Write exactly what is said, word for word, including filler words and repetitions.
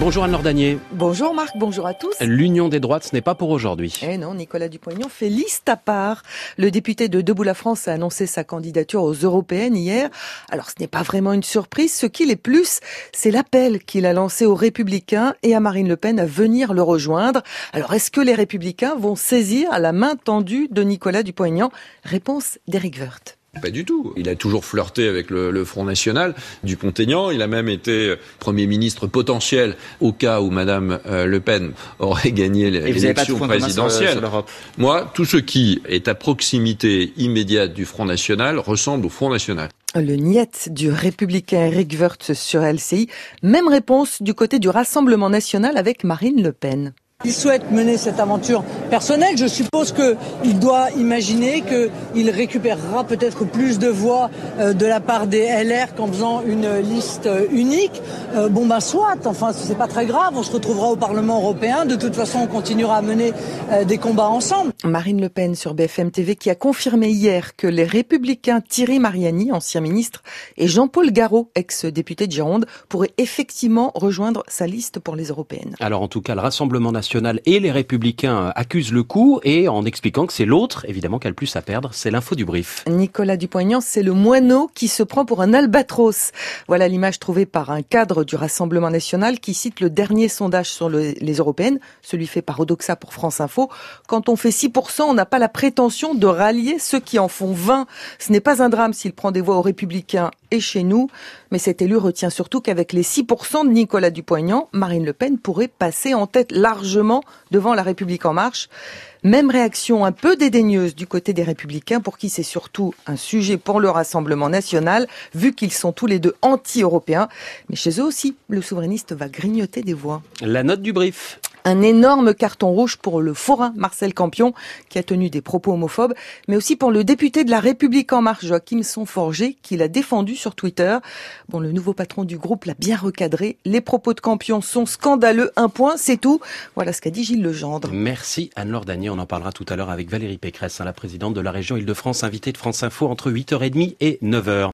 Bonjour Anne Lordanier. Bonjour Marc, bonjour à tous. L'union des droites, ce n'est pas pour aujourd'hui. Eh non, Nicolas Dupont-Aignan fait liste à part. Le député de Debout la France a annoncé sa candidature aux européennes hier. Alors ce n'est pas vraiment une surprise, ce qui l'est plus, c'est l'appel qu'il a lancé aux Républicains et à Marine Le Pen à venir le rejoindre. Alors est-ce que les Républicains vont saisir la main tendue de Nicolas Dupont-Aignan? Réponse d'Éric Woerth. Pas du tout. Il a toujours flirté avec le, le Front National. Dupont-Aignan, il a même été Premier ministre potentiel au cas où Madame euh, Le Pen aurait gagné l'élection présidentielle. Sur, sur Moi, tout ce qui est à proximité immédiate du Front National ressemble au Front National. Le niet du républicain Éric Woerth sur L C I. Même réponse du côté du Rassemblement national avec Marine Le Pen. Il souhaite mener cette aventure personnelle. Je suppose qu'il doit imaginer qu'il récupérera peut-être plus de voix de la part des L R qu'en faisant une liste unique. Euh, bon ben soit, enfin c'est pas très grave, on se retrouvera au Parlement européen. De toute façon, on continuera à mener euh, des combats ensemble. Marine Le Pen sur B F M T V qui a confirmé hier que les Républicains Thierry Mariani, ancien ministre, et Jean-Paul Garot, ex-député de Gironde, pourraient effectivement rejoindre sa liste pour les européennes. Alors en tout cas, le Rassemblement national et les Républicains accusent le coup et en expliquant que c'est l'autre, évidemment, qui a le plus à perdre, c'est l'info du brief. Nicolas Dupont-Aignan, c'est le moineau qui se prend pour un albatros. Voilà l'image trouvée par un cadre du Rassemblement national qui cite le dernier sondage sur le, les européennes, celui fait par Odoxa pour France Info. Quand on fait six pour cent, on n'a pas la prétention de rallier ceux qui en font vingt. Ce n'est pas un drame s'il prend des voix aux Républicains et chez nous, mais cet élu retient surtout qu'avec les six pour cent de Nicolas Dupont-Aignan, Marine Le Pen pourrait passer en tête largement devant La République En Marche. Même réaction un peu dédaigneuse du côté des Républicains, pour qui c'est surtout un sujet pour le Rassemblement national, vu qu'ils sont tous les deux anti-européens. Mais chez eux aussi, le souverainiste va grignoter des voix. La note du brief. Un énorme carton rouge pour le forain Marcel Campion, qui a tenu des propos homophobes, mais aussi pour le député de La République En Marche, Joachim Sonforger, qui l'a défendu sur Twitter. Bon, le nouveau patron du groupe l'a bien recadré. Les propos de Campion sont scandaleux. Un point, c'est tout. Voilà ce qu'a dit Gilles Legendre. Merci Anne Lordanier. On en parlera tout à l'heure avec Valérie Pécresse, la présidente de la région Île-de-France, invitée de France Info entre huit heures trente et neuf heures.